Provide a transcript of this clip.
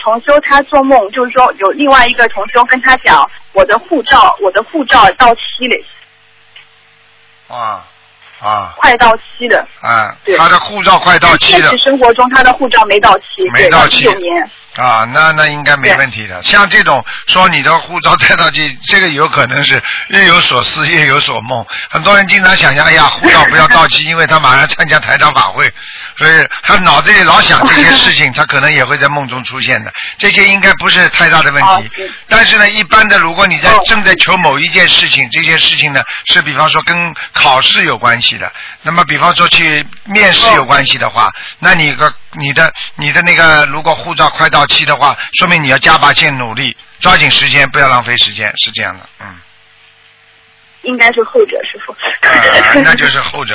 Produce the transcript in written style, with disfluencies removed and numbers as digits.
同修他做梦，就是说有另外一个同修跟他讲，我的护照到期了。快到期了。 他的护照快到期了。 现实生活中他的护照没到期。 没到期。 19年。 那应该没问题的。像这种说你的护照再到期，这个有可能是日有所思夜有所梦。很多人经常想象，哎呀，护照不要到期，因为他马上参加台长法会，所以他脑子里老想这些事情，他可能也会在梦中出现的。这些应该不是太大的问题。但是呢，一般的，如果你正在求某一件事情，这件事情呢是比方说跟考试有关系的，那么比方说去面试有关系的话，那你的那个如果护照快到期的话，说明你要加把劲努力，抓紧时间，不要浪费时间，是这样的。 应该是后者，师傅。 那就是后者。